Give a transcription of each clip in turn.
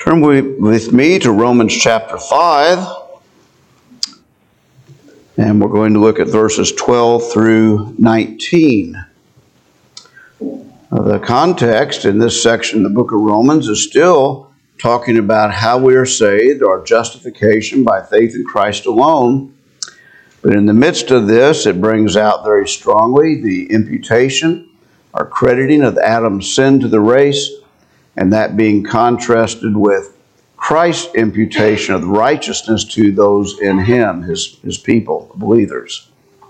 Turn with me to Romans chapter 5, and we're going to look at verses 12 through 19. The context in this section of the book of Romans is still talking about how we are saved, our justification by faith in Christ alone. But in the midst of this, it brings out very strongly the imputation, or crediting of Adam's sin to the race, and that being contrasted with Christ's imputation of righteousness to those in him, his people, the believers.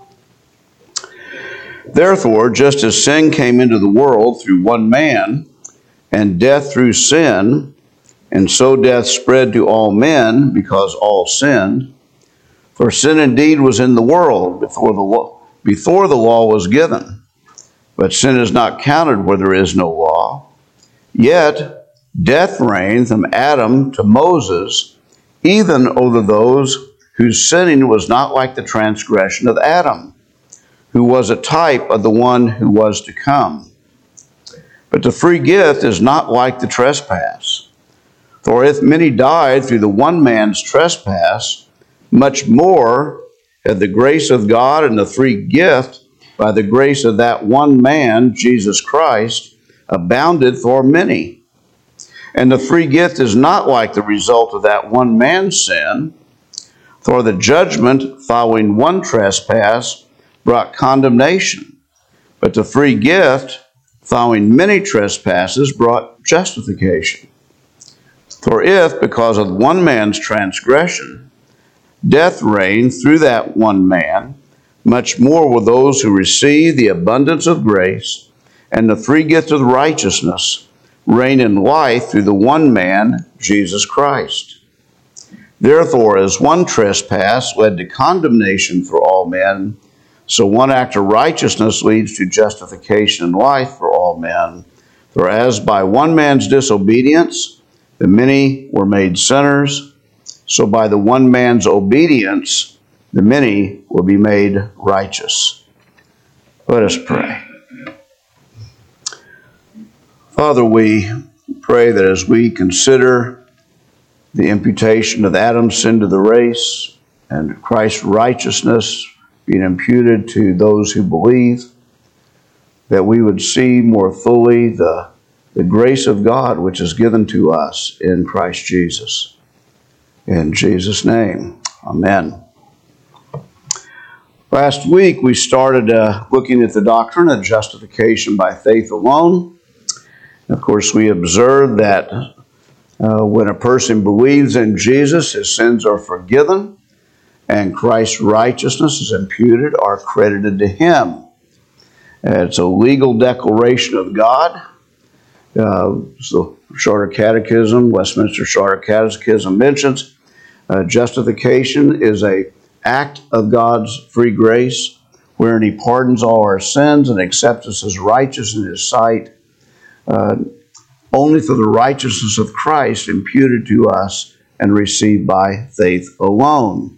Therefore, just as sin came into the world through one man, and death through sin, and so death spread to all men because all sinned. For sin indeed was in the world before the law was given. But sin is not counted where there is no law. Yet death reigned from Adam to Moses, even over those whose sinning was not like the transgression of Adam, who was a type of the one who was to come. But the free gift is not like the trespass. For if many died through the one man's trespass, much more had the grace of God and the free gift by the grace of that one man, Jesus Christ, abounded for many. And the free gift is not like the result of that one man's sin, for the judgment following one trespass brought condemnation, but the free gift following many trespasses brought justification. For if, because of one man's transgression, death reigned through that one man, much more will those who receive the abundance of grace and the free gift of righteousness reign in life through the one man, Jesus Christ. Therefore, as one trespass led to condemnation for all men, so one act of righteousness leads to justification and life for all men. For as by one man's disobedience the many were made sinners, so by the one man's obedience the many will be made righteous. Let us pray. Father, we pray that as we consider the imputation of Adam's sin to the race and Christ's righteousness being imputed to those who believe, that we would see more fully the grace of God which is given to us in Christ Jesus. In Jesus' name, amen. Last week we started looking at the doctrine of justification by faith alone. Of course, we observed that when a person believes in Jesus, his sins are forgiven, and Christ's righteousness is imputed or credited to him. It's a legal declaration of God. So Shorter Catechism, Westminster Shorter Catechism mentions justification is an act of God's free grace, wherein he pardons all our sins and accepts us as righteous in his sight, only for the righteousness of Christ imputed to us and received by faith alone.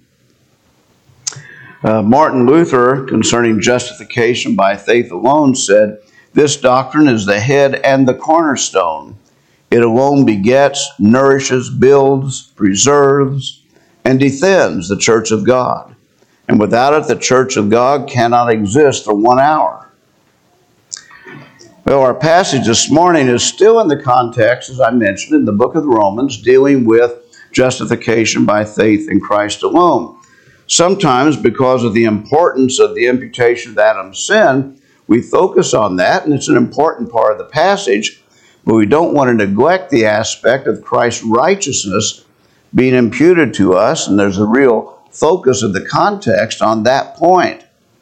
Martin Luther, concerning justification by faith alone, said, "This doctrine is the head and the cornerstone. It alone begets, nourishes, builds, preserves, and defends the church of God. And without it, the church of God cannot exist for 1 hour." Well, our passage this morning is still in the context, as I mentioned, in the book of Romans, dealing with justification by faith in Christ alone. Sometimes, because of the importance of the imputation of Adam's sin, we focus on that, and it's an important part of the passage, but we don't want to neglect the aspect of Christ's righteousness being imputed to us, and there's a real focus of the context on that point.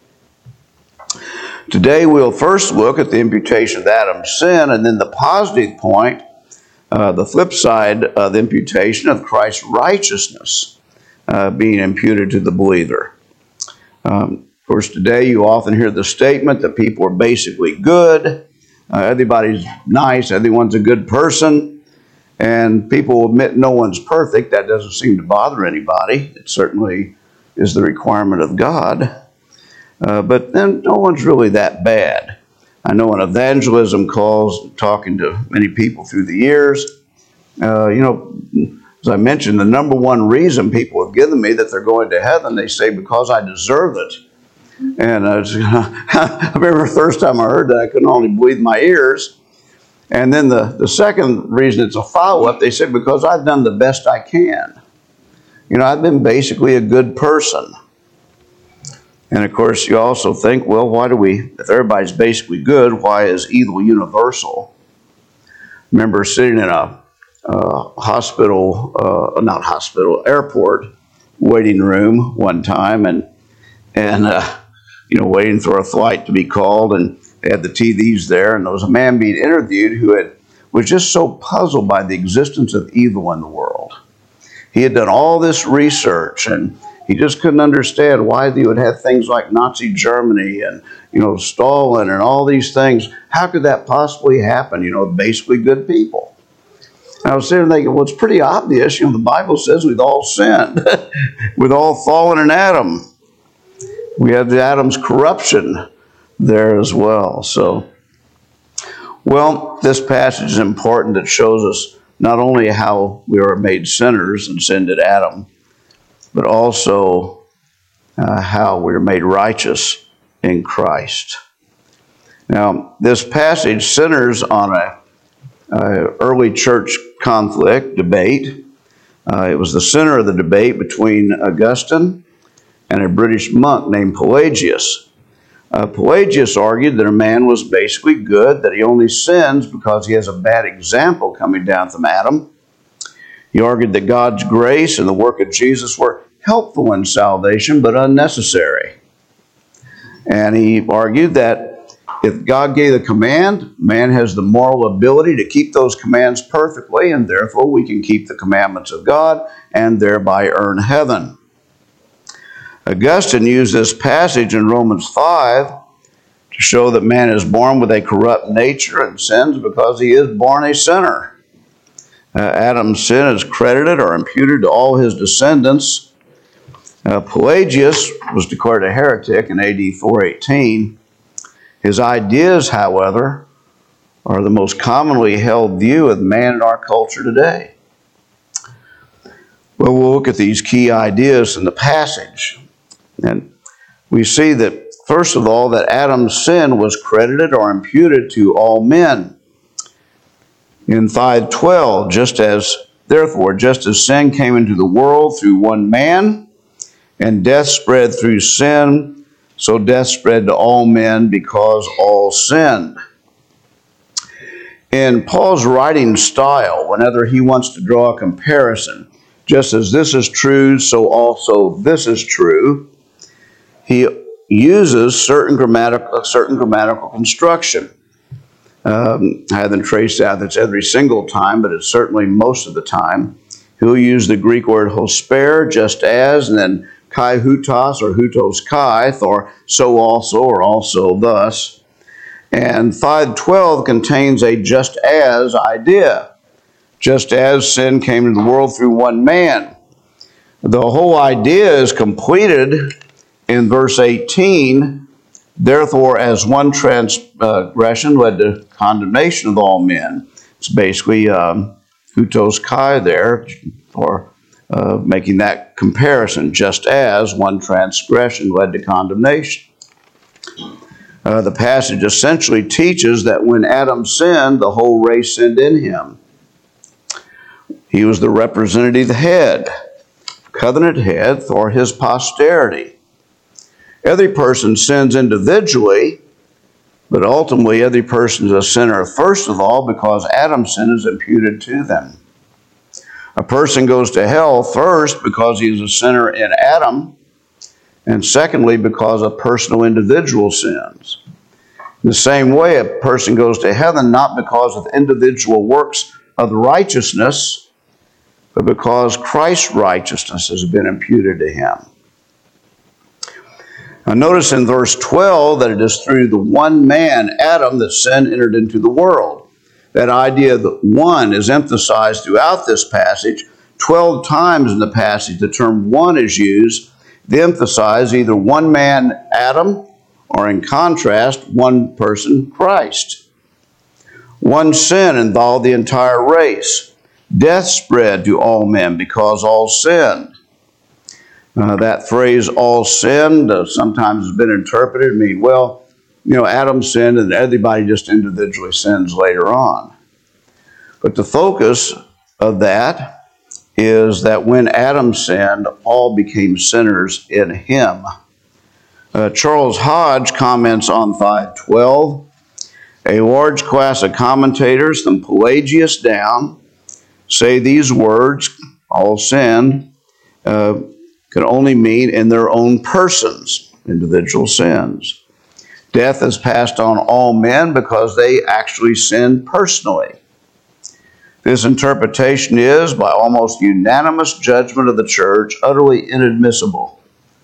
Today we'll first look at the imputation of Adam's sin, and then the positive point, the flip side of the imputation of Christ's righteousness being imputed to the believer. Of course, today you often hear the statement that people are basically good, everybody's nice, everyone's a good person, and people admit no one's perfect. That doesn't seem to bother anybody. It certainly is the requirement of God. But then no one's really that bad. I know in evangelism calls, talking to many people through the years, As I mentioned, the number one reason people have given me that they're going to heaven, they say, because I deserve it. And I remember the first time I heard that, I couldn't only believe my ears. And then the second reason, it's a follow-up, they said, because I've done the best I can. I've been basically a good person. And of course, you also think, well, if everybody's basically good, why is evil universal? I remember sitting in a airport waiting room one time and waiting for a flight to be called, and they had the TVs there, and there was a man being interviewed who was just so puzzled by the existence of evil in the world. He had done all this research, and he just couldn't understand why they would have things like Nazi Germany and, Stalin and all these things. How could that possibly happen? Basically good people. And I was sitting there thinking, well, it's pretty obvious. The Bible says we've all sinned. We've all fallen in Adam. We have the Adam's corruption there as well. So, this passage is important. It shows us not only how we are made sinners and sinned at Adam, but also how we're made righteous in Christ. Now, this passage centers on a early church debate. It was the center of the debate between Augustine and a British monk named Pelagius. Pelagius argued that a man was basically good, that he only sins because he has a bad example coming down from Adam. He argued that God's grace and the work of Jesus were helpful in salvation, but unnecessary. And he argued that if God gave the command, man has the moral ability to keep those commands perfectly, and therefore we can keep the commandments of God and thereby earn heaven. Augustine used this passage in Romans 5 to show that man is born with a corrupt nature and sins because he is born a sinner. Adam's sin is credited or imputed to all his descendants. Pelagius was declared a heretic in AD 418. His ideas, however, are the most commonly held view of man in our culture today. Well, we'll look at these key ideas in the passage. And we see that, first of all, that Adam's sin was credited or imputed to all men. In 5:12, just as sin came into the world through one man, and death spread through sin, so death spread to all men because all sinned. In Paul's writing style, whenever he wants to draw a comparison, just as this is true, so also this is true, he uses certain grammatical construction. I haven't traced out that's every single time, but it's certainly most of the time. He'll use the Greek word hosper, just as, and then kai hutos or hutos kai, or so also or also thus. And 5:12 contains a just as idea. Just as sin came into the world through one man. The whole idea is completed in verse 18. Therefore, as one transgression led to condemnation of all men. It's basically hutos kai there, for making that comparison. Just as one transgression led to condemnation. The passage essentially teaches that when Adam sinned, the whole race sinned in him. He was the representative head, covenant head for his posterity. Every person sins individually, but ultimately every person is a sinner, first of all, because Adam's sin is imputed to them. A person goes to hell first because he is a sinner in Adam, and secondly, because a personal individual sins. In the same way, a person goes to heaven not because of individual works of righteousness, but because Christ's righteousness has been imputed to him. Now notice in verse 12 that it is through the one man, Adam, that sin entered into the world. That idea that one is emphasized throughout this passage. 12 times in the passage the term one is used to emphasize either one man, Adam, or in contrast, one person, Christ. One sin involved the entire race. Death spread to all men because all sinned. That phrase, all sinned, sometimes has been interpreted to mean, well, Adam sinned and everybody just individually sins later on. But the focus of that is that when Adam sinned, all became sinners in him. Charles Hodge comments on 5:12, a large class of commentators from Pelagius down say these words, all sinned, can only mean in their own persons, individual sins. Death is passed on all men because they actually sinned personally. This interpretation is, by almost unanimous judgment of the church, utterly inadmissible.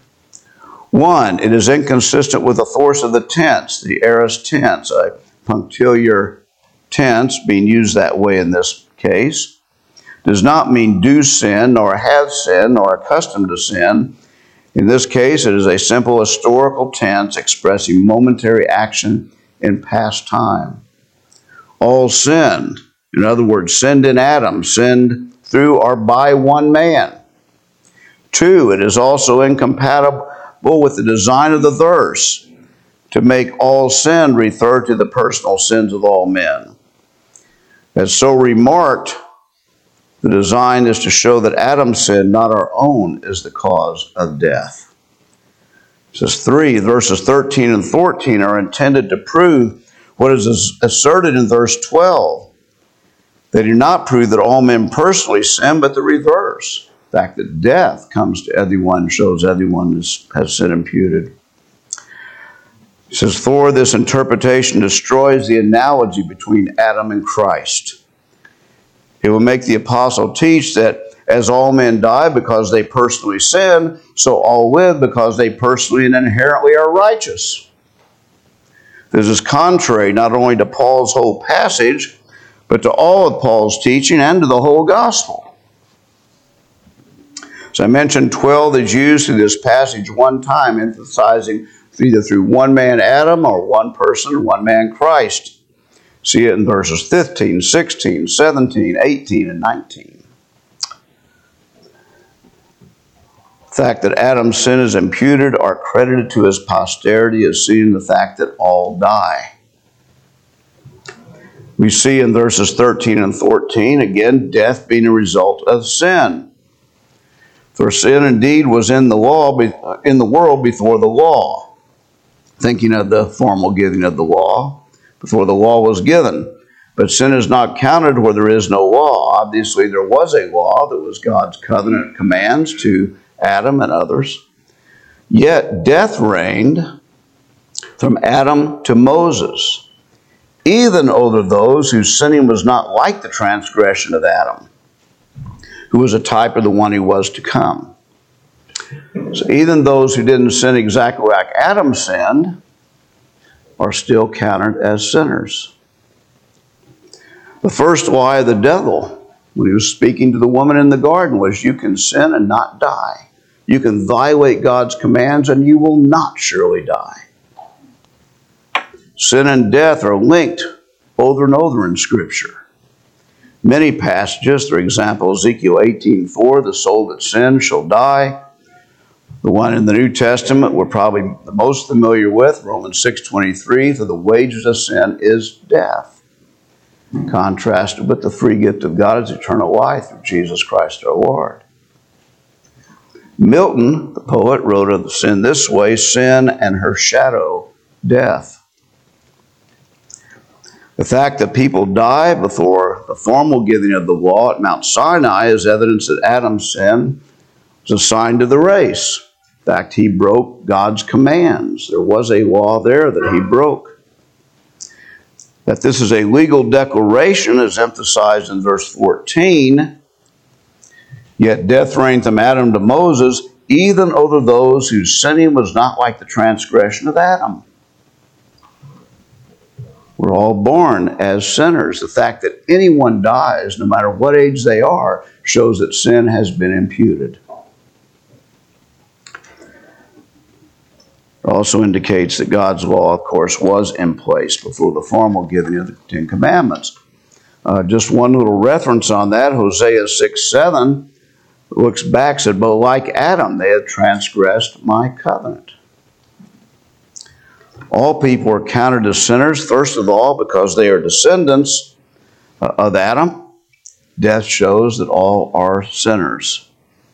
One, it is inconsistent with the force of the tense, the aorist tense, a punctiliar tense being used that way in this case. Does not mean do sin, nor have sinned, nor accustomed to sin. In this case, it is a simple historical tense expressing momentary action in past time. All sinned, in other words, sinned in Adam, sinned through or by one man. Two, it is also incompatible with the design of the verse to make all sin refer to the personal sins of all men. As so remarked, the design is to show that Adam's sin, not our own, is the cause of death. It says 3, verses 13 and 14 are intended to prove what is asserted in verse 12. They do not prove that all men personally sin, but the reverse. The fact that death comes to everyone shows everyone has sin imputed. It says, for this interpretation destroys the analogy between Adam and Christ. It will make the apostle teach that as all men die because they personally sin, so all live because they personally and inherently are righteous. This is contrary not only to Paul's whole passage, but to all of Paul's teaching and to the whole gospel. So I mentioned 12 is used in this passage one time, emphasizing either through one man Adam or one person, one man Christ. See it in verses 15, 16, 17, 18, and 19. The fact that Adam's sin is imputed or credited to his posterity is seen in the fact that all die. We see in verses 13 and 14, again, death being a result of sin. For sin indeed was in the world before the law. Thinking of the formal giving of the law, before the law was given. But sin is not counted where there is no law. Obviously, there was a law that was God's covenant commands to Adam and others. Yet death reigned from Adam to Moses, even over those whose sinning was not like the transgression of Adam, who was a type of the one who was to come. So even those who didn't sin exactly like Adam sinned are still counted as sinners. The first lie of the devil, when he was speaking to the woman in the garden, was you can sin and not die. You can violate God's commands and you will not surely die. Sin and death are linked over and over in Scripture. Many passages, for example, Ezekiel 18:4, the soul that sins shall die. The one in the New Testament we're probably the most familiar with, Romans 6:23, for the wages of sin is death. Contrasted with the free gift of God is eternal life through Jesus Christ our Lord. Milton, the poet, wrote of sin this way, sin and her shadow, death. The fact that people die before the formal giving of the law at Mount Sinai is evidence that Adam's sin was a sign to the race. In fact, he broke God's commands. There was a law there that he broke. That this is a legal declaration is emphasized in verse 14. Yet death reigned from Adam to Moses, even over those whose sinning was not like the transgression of Adam. We're all born as sinners. The fact that anyone dies, no matter what age they are, shows that sin has been imputed. It also indicates that God's law, of course, was in place before the formal giving of the Ten Commandments. Just one little reference on that, Hosea 6:7 looks back, said, but like Adam, they have transgressed my covenant. All people are counted as sinners, first of all, because they are descendants of Adam. Death shows that all are sinners.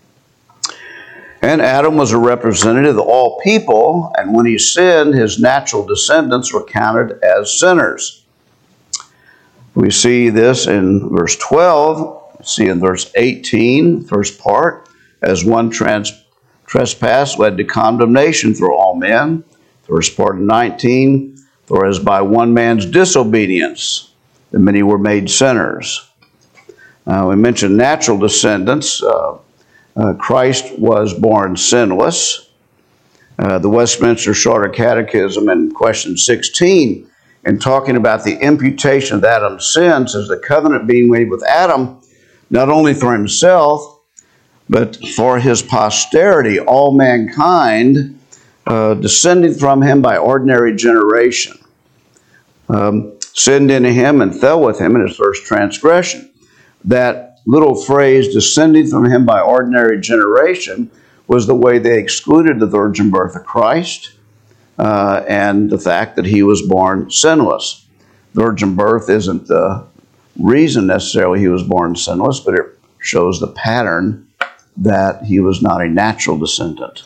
And Adam was a representative of all people, and when he sinned, his natural descendants were counted as sinners. We see this in verse 12, see in verse 18, first part, as one trespass led to condemnation through all men. First part of 19, for as by one man's disobedience, the many were made sinners. We mentioned natural descendants. Christ was born sinless. The Westminster Shorter Catechism in question 16, in talking about the imputation of Adam's sin, says the covenant being made with Adam, not only for himself, but for his posterity, all mankind, descending from him by ordinary generation, sinned into him and fell with him in his first transgression. That little phrase, descending from him by ordinary generation, was the way they excluded the virgin birth of Christ and the fact that he was born sinless. Virgin birth isn't the reason necessarily he was born sinless, but it shows the pattern that he was not a natural descendant.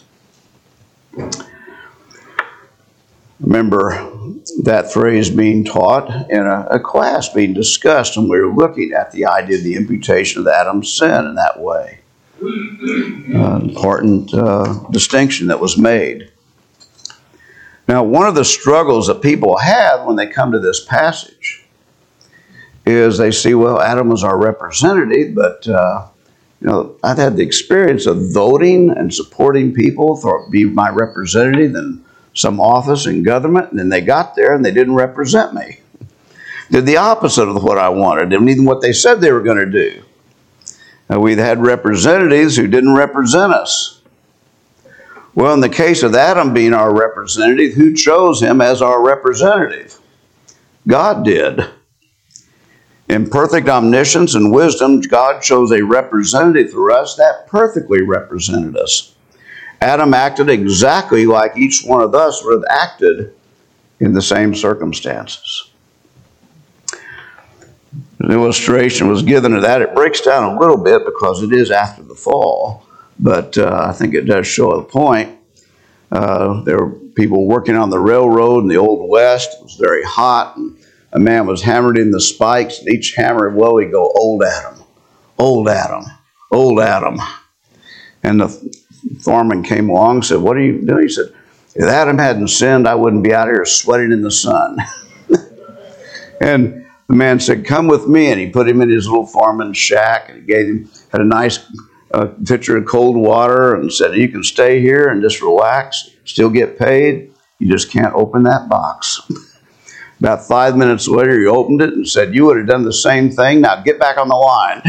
Remember that phrase being taught in a class being discussed, and we were looking at the idea of the imputation of Adam's sin in that way. Important distinction that was made. Now, one of the struggles that people have when they come to this passage is they see, well, Adam was our representative, but I've had the experience of voting and supporting people to be my representative in some office in government, and then they got there and they didn't represent me. Did the opposite of what I wanted, and even what they said they were going to do. We've had representatives who didn't represent us. Well, in the case of Adam being our representative, who chose him as our representative? God did. In perfect omniscience and wisdom, God chose a representative for us that perfectly represented us. Adam acted exactly like each one of us would have acted in the same circumstances. An illustration was given of that. It breaks down a little bit because it is after the fall, but I think it does show a point. There were people working on the railroad in the Old West. It was very hot, and a man was hammered in the spikes, and each hammer, well, he'd go, "Old Adam, old Adam, old Adam." And the foreman came along and said, "What are you doing?" He said, "If Adam hadn't sinned, I wouldn't be out here sweating in the sun." And the man said, "Come with me." And he put him in his little foreman's shack, and he had a nice pitcher of cold water, and said, "You can stay here and just relax, still get paid. You just can't open that box." About 5 minutes later, he opened it and said, "You would have done the same thing. Now get back on the line."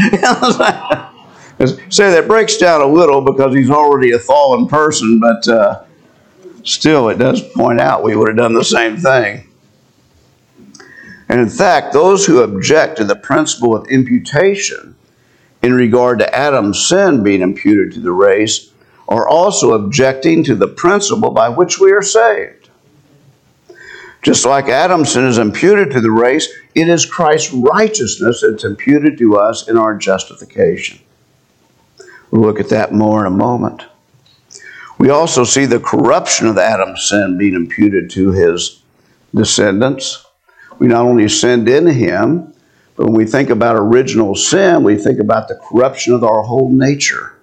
So that breaks down a little because he's already a fallen person, but still it does point out we would have done the same thing. And in fact, those who object to the principle of imputation in regard to Adam's sin being imputed to the race are also objecting to the principle by which we are saved. Just like Adam's sin is imputed to the race, it is Christ's righteousness that's imputed to us in our justification. We'll look at that more in a moment. We also see the corruption of Adam's sin being imputed to his descendants. We not only sinned in him, but when we think about original sin, we think about the corruption of our whole nature.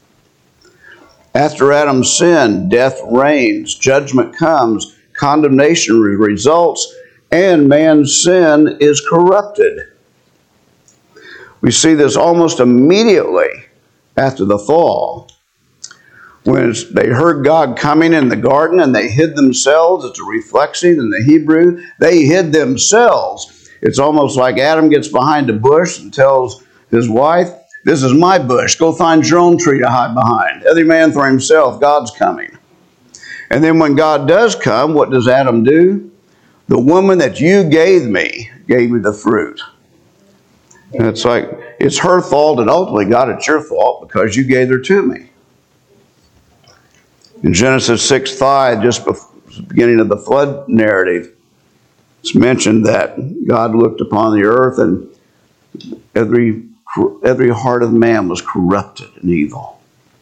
After Adam's sin, death reigns, judgment comes, condemnation results, and man's sin is corrupted. We see this almost immediately after the fall. When they heard God coming in the garden and they hid themselves, it's a reflexive in the Hebrew, they hid themselves. It's almost like Adam gets behind a bush and tells his wife, "This is my bush, go find your own tree to hide behind. Every man for himself, God's coming." And then when God does come, what does Adam do? "The woman that you gave me the fruit." And it's like, it's her fault, and ultimately, God, it's your fault because you gave her to me. In Genesis 6:5, just before the beginning of the flood narrative, it's mentioned that God looked upon the earth and every heart of man was corrupted and evil.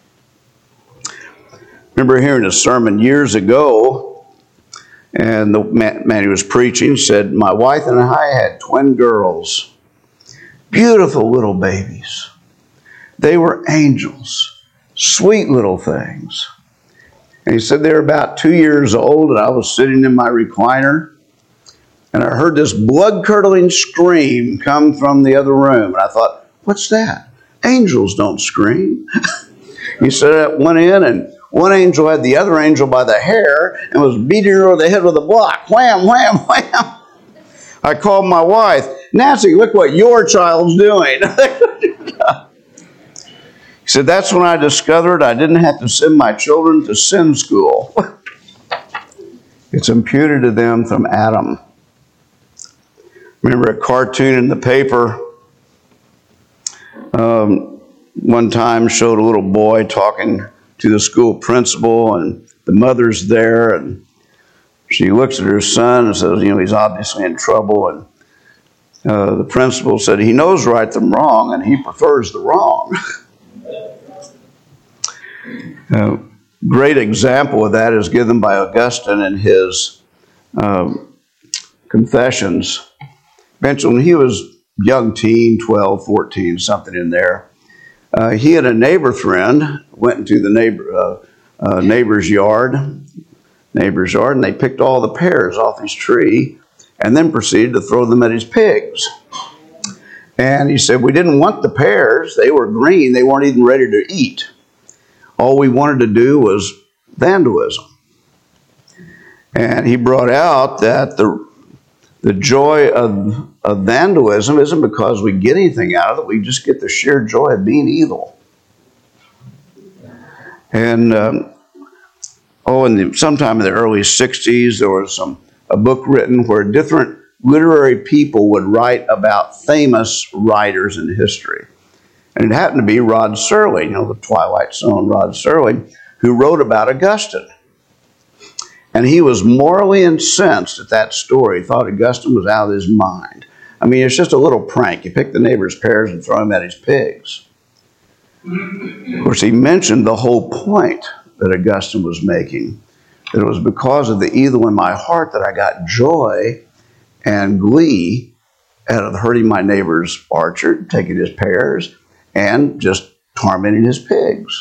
I remember hearing a sermon years ago, and the man who was preaching said, my wife and I had twin girls, beautiful little babies. They were angels, sweet little things. And he said they were about 2 years old, and I was sitting in my recliner, and I heard this blood-curdling scream come from the other room. And I thought, what's that? Angels don't scream. He said I went in, and one angel had the other angel by the hair and was beating her over the head with a block. Wham, wham, wham. I called my wife, Nancy, look what your child's doing. He said, that's when I discovered I didn't have to send my children to sin school. It's imputed to them from Adam. Remember a cartoon in the paper one time showed a little boy talking to the school principal, and the mother's there, and she looks at her son and says, he's obviously in trouble. And the principal said, he knows right from wrong, and he prefers the wrong. Great example of that is given by Augustine in his Confessions. Mentioned when he was young teen, 12, 14, something in there, he and a neighbor friend went into the neighbor's yard, and they picked all the pears off his tree and then proceeded to throw them at his pigs. And he said, we didn't want the pears. They were green. They weren't even ready to eat. All we wanted to do was vandalism. And he brought out that the joy of vandalism isn't because we get anything out of it. We just get the sheer joy of being evil. And sometime in the early 60s, there was a book written where different literary people would write about famous writers in history. And it happened to be Rod Serling, the Twilight Zone Rod Serling, who wrote about Augustine. And he was morally incensed at that story. He thought Augustine was out of his mind. It's just a little prank. You pick the neighbor's pears and throw them at his pigs. Of course, he mentioned the whole point that Augustine was making, that it was because of the evil in my heart that I got joy and glee out of hurting my neighbor's orchard, taking his pears, and just tormenting his pigs.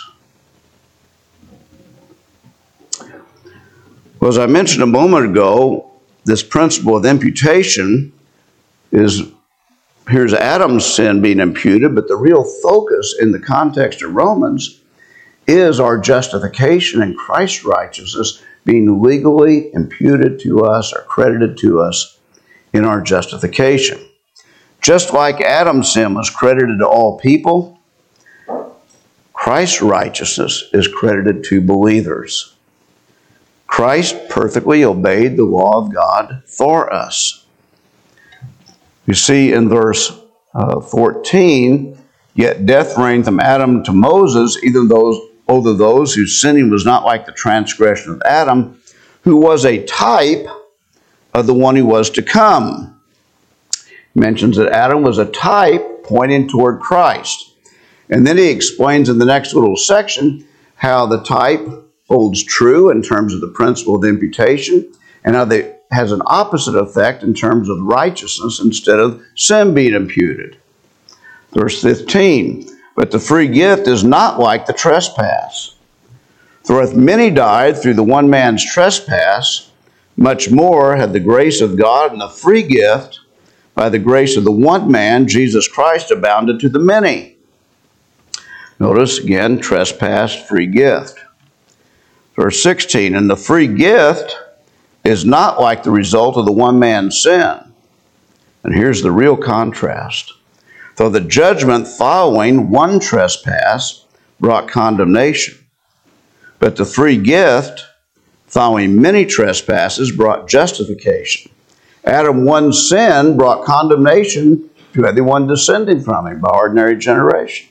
Well, as I mentioned a moment ago, this principle of imputation here's Adam's sin being imputed, but the real focus in the context of Romans is our justification and Christ's righteousness being legally imputed to us or credited to us in our justification. Just like Adam's sin was credited to all people, Christ's righteousness is credited to believers. Christ perfectly obeyed the law of God for us. You see in verse 14, yet death reigned from Adam to Moses, although those whose sinning was not like the transgression of Adam, who was a type of the one who was to come. He mentions that Adam was a type pointing toward Christ. And then he explains in the next little section how the type holds true in terms of the principle of imputation, and how it has an opposite effect in terms of righteousness instead of sin being imputed. Verse 15, but the free gift is not like the trespass. For if many died through the one man's trespass, much more had the grace of God and the free gift by the grace of the one man, Jesus Christ, abounded to the many. Notice again, trespass, free gift. Verse 16, and the free gift is not like the result of the one man's sin. And here's the real contrast. For the judgment following one trespass brought condemnation, but the free gift following many trespasses brought justification. Adam, one sin brought condemnation to anyone descending from him by ordinary generation.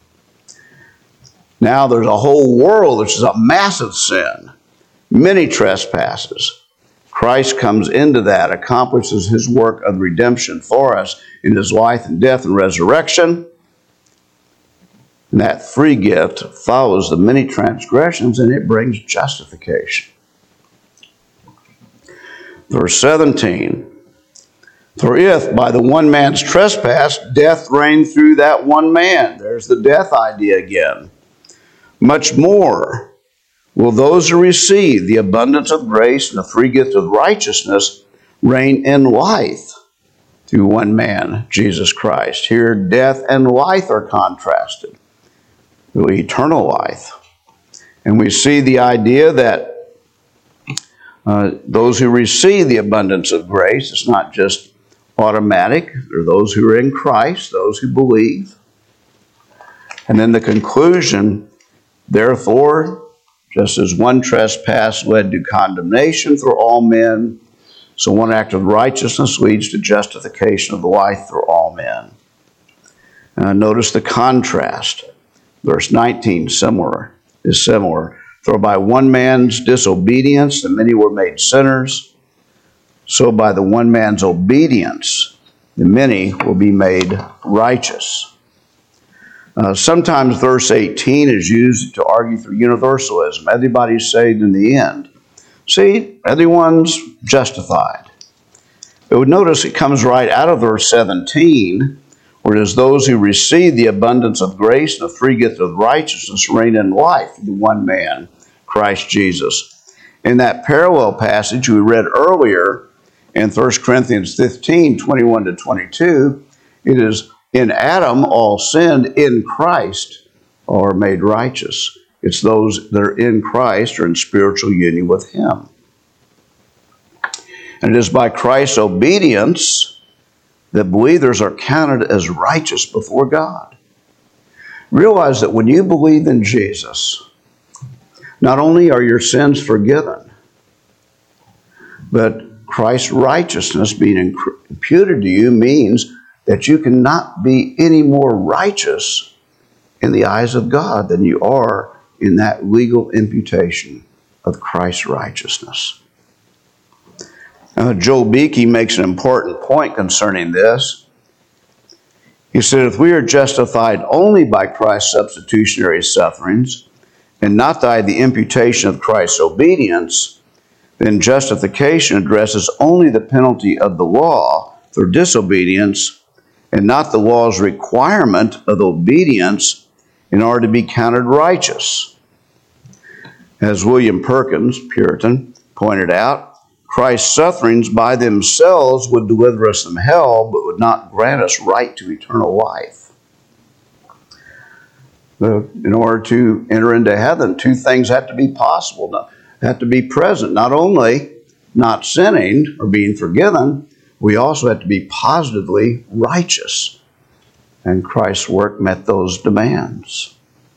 Now there's a whole world which is a massive sin, many trespasses. Christ comes into that, accomplishes his work of redemption for us in his life and death and resurrection. And that free gift follows the many transgressions, and it brings justification. Verse 17, for if by the one man's trespass death reigned through that one man, there's the death idea again, much more will those who receive the abundance of grace and the free gift of righteousness reign in life through one man, Jesus Christ. Here, death and life are contrasted, really eternal life. And we see the idea that those who receive the abundance of grace, it's not just automatic. There are those who are in Christ, those who believe. And then the conclusion, therefore, just as one trespass led to condemnation for all men, so one act of righteousness leads to justification of life for all men. Notice the contrast. Verse 19 is similar. For by one man's disobedience the many were made sinners, so by the one man's obedience the many will be made righteous. Sometimes verse 18 is used to argue for universalism. Everybody's saved in the end. See, everyone's justified. But notice it comes right out of verse 17, where it is those who receive the abundance of grace and the free gift of righteousness reign in life through the one man, Christ Jesus. In that parallel passage we read earlier in 1 Corinthians 15, 21 to 22, it is in Adam all sinned, in Christ are made righteous. It's those that are in Christ or in spiritual union with him. And it is by Christ's obedience that believers are counted as righteous before God. Realize that when you believe in Jesus, not only are your sins forgiven, but Christ's righteousness being imputed to you means that you cannot be any more righteous in the eyes of God than you are in that legal imputation of Christ's righteousness. Joe Beakey makes an important point concerning this. He said, if we are justified only by Christ's substitutionary sufferings and not by the imputation of Christ's obedience, then justification addresses only the penalty of the law for disobedience and not the law's requirement of obedience in order to be counted righteous. As William Perkins, Puritan, pointed out, Christ's sufferings by themselves would deliver us from hell, but would not grant us right to eternal life. In order to enter into heaven, two things have to be possible, have to be present. Not only not sinning or being forgiven, we also have to be positively righteous. And Christ's work met those demands.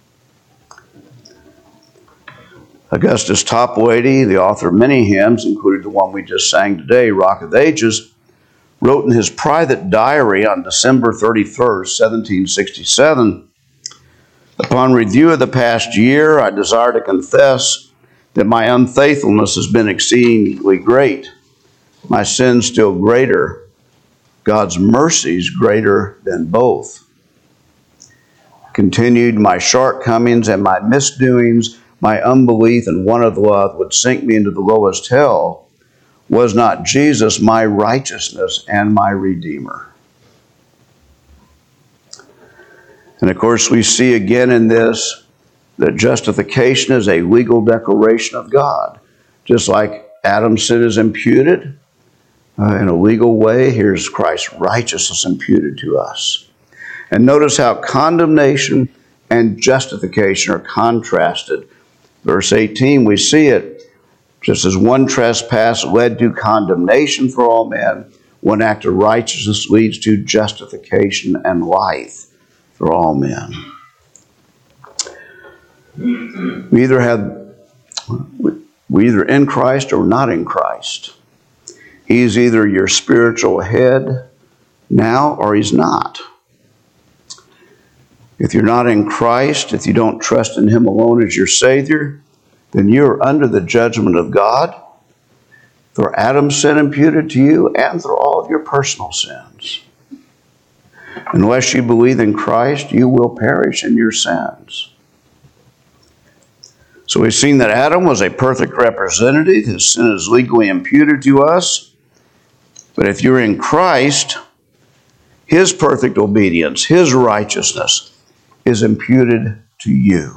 Augustus Toplady, the author of many hymns, including the one we just sang today, Rock of Ages, wrote in his private diary on December 31st, 1767, upon review of the past year, I desire to confess that my unfaithfulness has been exceedingly great, my sins still greater, God's mercies greater than both. Continued, my shortcomings and my misdoings, my unbelief and want of love would sink me into the lowest hell. Was not Jesus my righteousness and my Redeemer? And of course, we see again in this that justification is a legal declaration of God. Just like Adam's sin is imputed in a legal way, here's Christ's righteousness imputed to us. And notice how condemnation and justification are contrasted. Verse 18, we see it. Just as one trespass led to condemnation for all men, one act of righteousness leads to justification and life for all men. We either in Christ or not in Christ. He's either your spiritual head now or he's not. If you're not in Christ, if you don't trust in him alone as your Savior, then you're under the judgment of God for Adam's sin imputed to you and for all of your personal sins. Unless you believe in Christ, you will perish in your sins. So we've seen that Adam was a perfect representative. His sin is legally imputed to us. But if you're in Christ, his perfect obedience, his righteousness is imputed to you.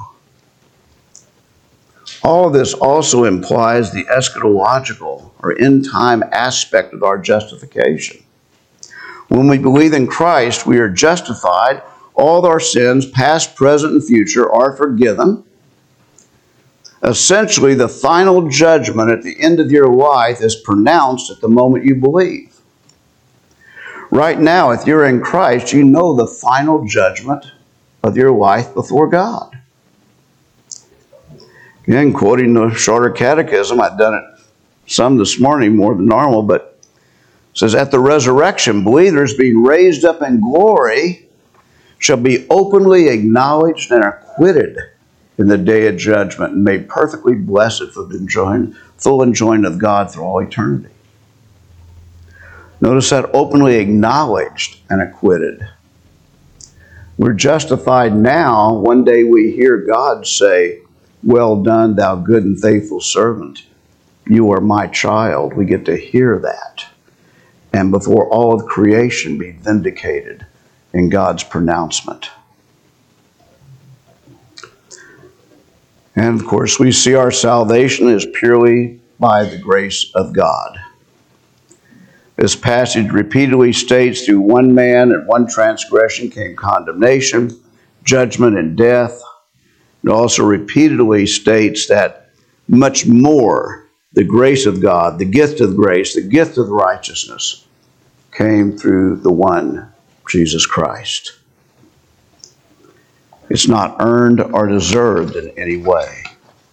All of this also implies the eschatological or end-time aspect of our justification. When we believe in Christ, we are justified. All of our sins, past, present, and future, are forgiven. Essentially, the final judgment at the end of your life is pronounced at the moment you believe. Right now, if you're in Christ, you know the final judgment of your life before God. Again, quoting the Shorter Catechism, I've done it some this morning, more than normal, but it says, at the resurrection, believers being raised up in glory shall be openly acknowledged and acquitted in the day of judgment and made perfectly blessed for the full enjoyment of God through all eternity. Notice that, openly acknowledged and acquitted. We're justified now. One day we hear God say, well done, thou good and faithful servant. You are my child. We get to hear that. And before all of creation be vindicated in God's pronouncement. And of course, we see our salvation is purely by the grace of God. This passage repeatedly states, through one man and one transgression came condemnation, judgment, and death. It also repeatedly states that much more the grace of God, the gift of grace, the gift of righteousness came through the one, Jesus Christ. It's not earned or deserved in any way.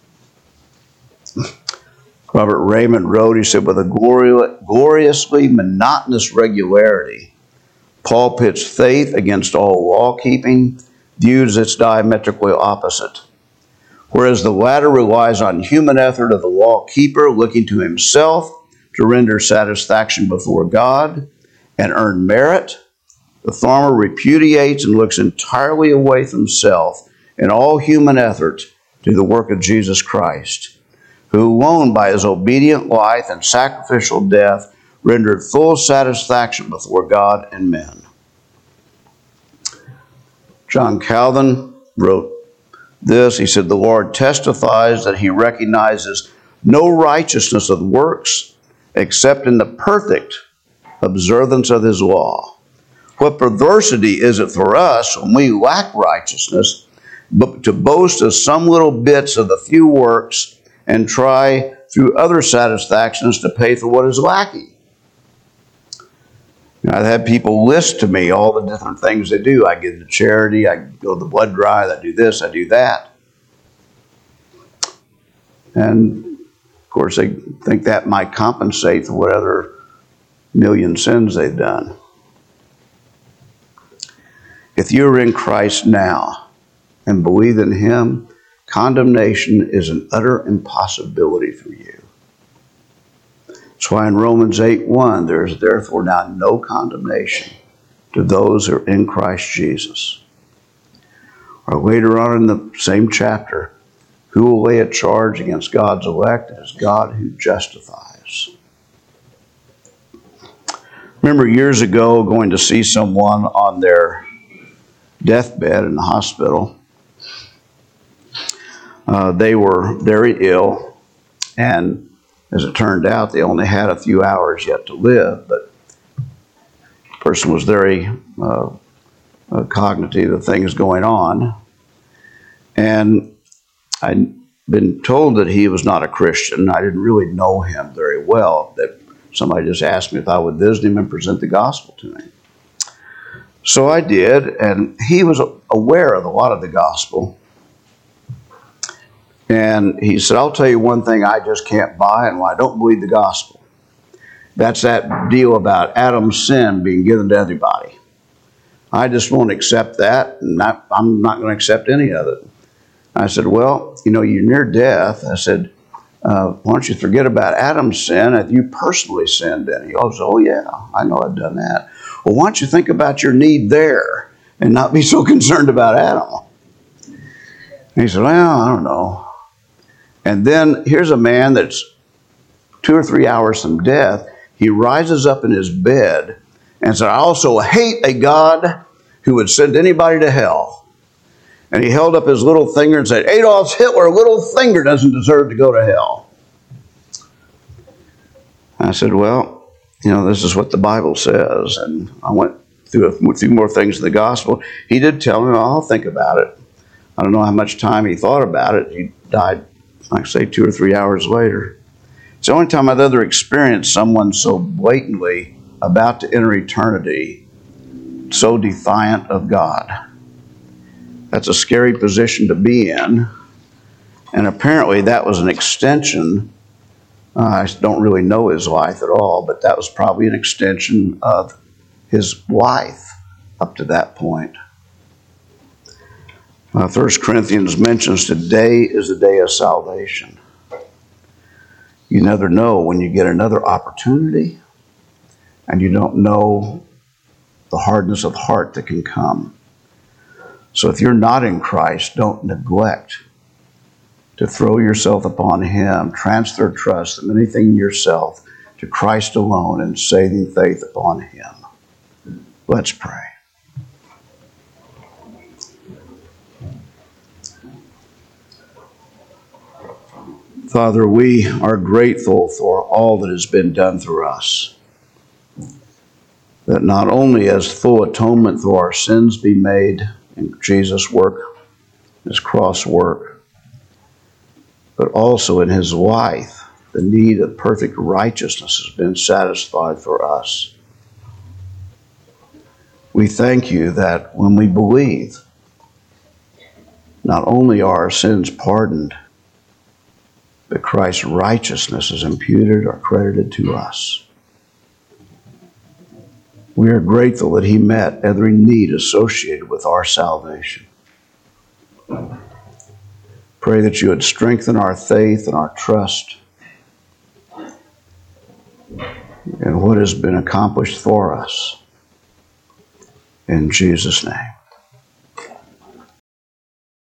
Robert Raymond wrote, he said, with a gloriously monotonous regularity, Paul pits faith against all law-keeping, viewed as its diametrically opposite. Whereas the latter relies on human effort of the law-keeper looking to himself to render satisfaction before God and earn merit, the former repudiates and looks entirely away from self and all human effort to the work of Jesus Christ, who alone by his obedient life and sacrificial death rendered full satisfaction before God and men. John Calvin wrote this. He said, the Lord testifies that he recognizes no righteousness of works except in the perfect observance of his law. What perversity is it for us when we lack righteousness, but to boast of some little bits of the few works and try through other satisfactions to pay for what is lacking? I've had people list to me all the different things they do. I give to charity, I go to the blood drive, I do this, I do that. And of course they think that might compensate for what other million sins they've done. If you're in Christ now and believe in him, condemnation is an utter impossibility for you. That's why in Romans 8:1, there is therefore now no condemnation to those who are in Christ Jesus. Or later on in the same chapter, who will lay a charge against God's elect? It is God who justifies. Remember years ago going to see someone on their deathbed in the hospital. They were very ill, and as it turned out, they only had a few hours yet to live, but the person was very cognitive of things going on. And I'd been told that he was not a Christian. I didn't really know him very well. That somebody just asked me if I would visit him and present the gospel to him. So I did, and he was aware of a lot of the gospel. And he said, I'll tell you one thing I just can't buy and why I don't believe the gospel. That's that deal about Adam's sin being given to everybody. I just won't accept that, and I'm not going to accept any of it. I said, well, you're near death. I said, why don't you forget about Adam's sin if you personally sinned in it? He goes, oh yeah, I know I've done that. Well, why don't you think about your need there and not be so concerned about Adam? And he said, well, I don't know. And then here's a man that's 2 or 3 hours from death. He rises up in his bed and said, I also hate a God who would send anybody to hell. And he held up his little finger and said, Adolf Hitler, little finger, doesn't deserve to go to hell. I said, well, this is what the Bible says. And I went through a few more things in the gospel. He did tell me, I'll think about it. I don't know how much time he thought about it. He died, like I say, 2 or 3 hours later. It's the only time I've ever experienced someone so blatantly about to enter eternity, so defiant of God. That's a scary position to be in. And apparently that was an extension. I don't really know his life at all, but that was probably an extension of his life up to that point. 1 Corinthians mentions today is the day of salvation. You never know when you get another opportunity, and you don't know the hardness of heart that can come. So if you're not in Christ, don't neglect to throw yourself upon Him, transfer trust of anything in yourself to Christ alone, and saving faith upon Him. Let's pray. Father, we are grateful for all that has been done through us. That not only has full atonement for our sins be made in Jesus' work, His cross work, but also in His life, the need of perfect righteousness has been satisfied for us. We thank you that when we believe, not only are our sins pardoned, but Christ's righteousness is imputed or credited to us. We are grateful that He met every need associated with our salvation. Pray that you would strengthen our faith and our trust in what has been accomplished for us. In Jesus' name.